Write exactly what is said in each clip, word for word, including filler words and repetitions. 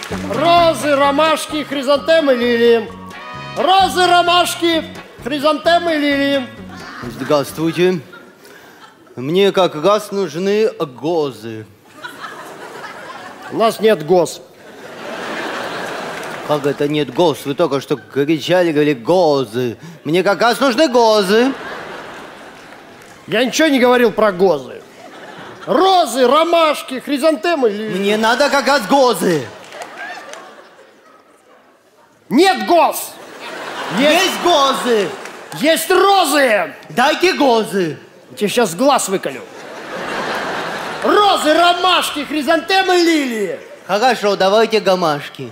Розы, ромашки, хризантемы, лилии. Розы, ромашки, хризантемы, лилии. Здравствуйте. Мне как раз нужны гозы. У нас нет гоз. Как это нет гоз? Вы только что кричали, говорили гозы. Мне как раз нужны гозы. Я ничего не говорил про гозы. Розы, ромашки, хризантемы, лилии. Мне надо как раз гозы. Нет гоз. Есть, есть гозы. Есть розы. Дайте гозы. Я тебе сейчас глаз выколю. Розы, ромашки, хризантемы, лилии. Хорошо, давайте гамашки.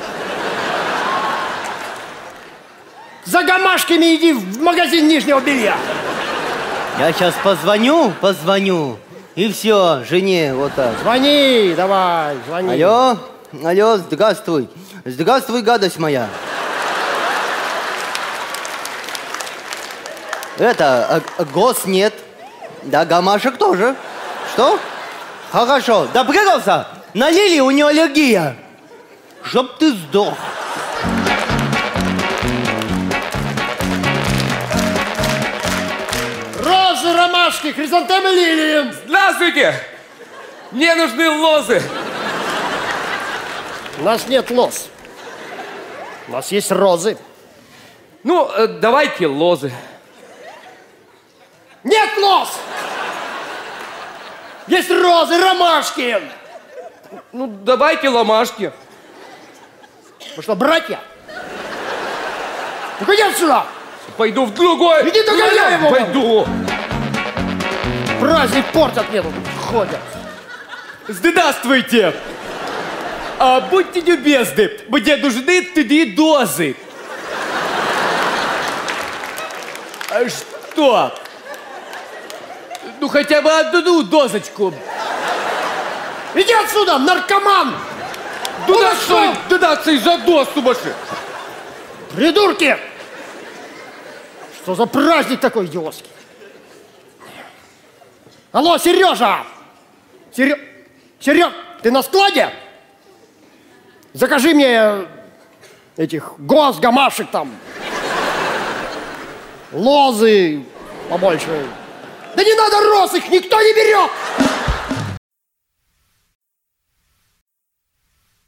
За гамашками иди в магазин нижнего белья. Я сейчас позвоню, позвоню. И все, жене вот так. Звони, давай, звони. Алло, алло, здравствуй. Здравствуй, гадость моя. Это, а, гоз нет. Да, гамашек тоже. Что? Хорошо. Допрыгался? На лилии у нее аллергия. Чтоб ты сдох. Розы, ромашки, хризантемы, лилии. Здравствуйте! Мне нужны лозы. У нас нет лоз. У нас есть розы. Ну, э, давайте лозы. Нет лоз! Есть розы, ромашки. Ну, давайте ломашки. Вы что, братья? Ну, иди отсюда! Пойду в другой. Иди догоняй его! Пойду. Праздник портят мне тут, ходят. Здравствуйте! А, будьте любезны, мне нужны три дозы. А что? Ну, хотя бы одну дозочку. Иди отсюда, наркоман! Да что? Додаться из-за доз, сумасшедший. Придурки! Что за праздник такой идиотский? Алло, Сережа! Сереж... Сереж, ты на складе? Закажи мне этих гоз, гамашек там. Лозы побольше. Да не надо роз, их никто не берет!